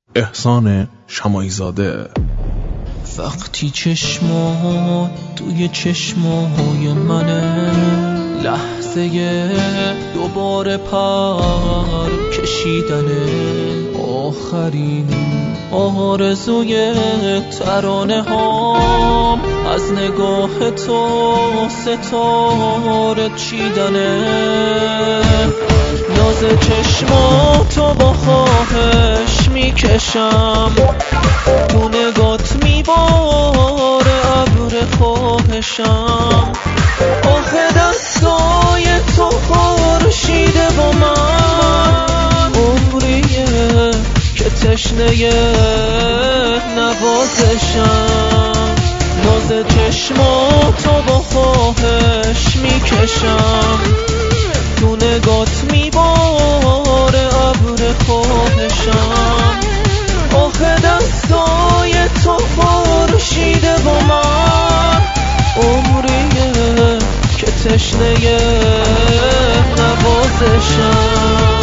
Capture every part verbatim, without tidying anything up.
احسان شماعی زاده. وقتی چشمات توی چشمای منه، لحظه دوباره پر کشیدنه، آخرین آرزوی ترانه هام از نگاه تو ستاره چیدنه. ناز چشماتو با خواهش میکشم، تو نگات میباره ابر خواهشم. آخه دستای تو خورشیده با من، عمریه که تشنه نوازشم. ناز چشماتو با خواهش میکشم، تو نگات میباره ابر خواهشم. آخه دستای تو خورشیده با من، عمریه که تشنه نوازشم.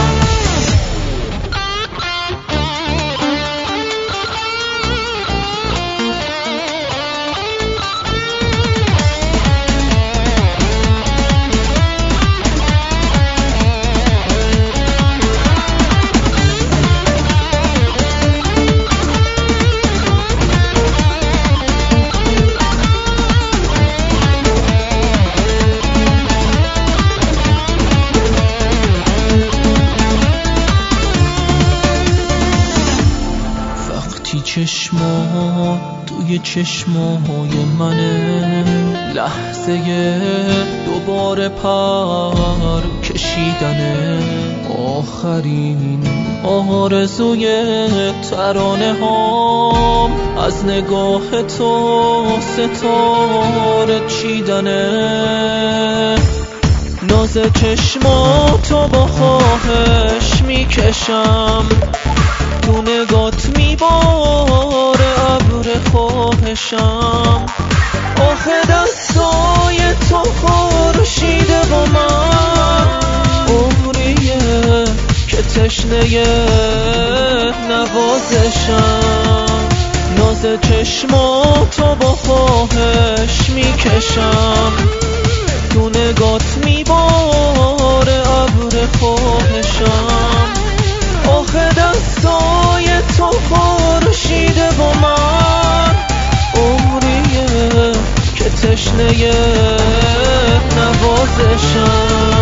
چشمات توی چشمای منه، لحظه دوباره پر کشیدنه، آخرین آرزوی ترانه هام از نگاه تو ستاره چیدنه. ناز چشماتو با خواهش میکشم، تو نگات میباره ابر خواهشم. آخه دستای تو خورشیده با من، عمریه که تشنه نوازشم. ناز چشماتو با خواهش میکشم، تو نگات میباره ابر خواهشم. آخه دستای تو خورشیده با من، عمریه که تشنه نوازشم.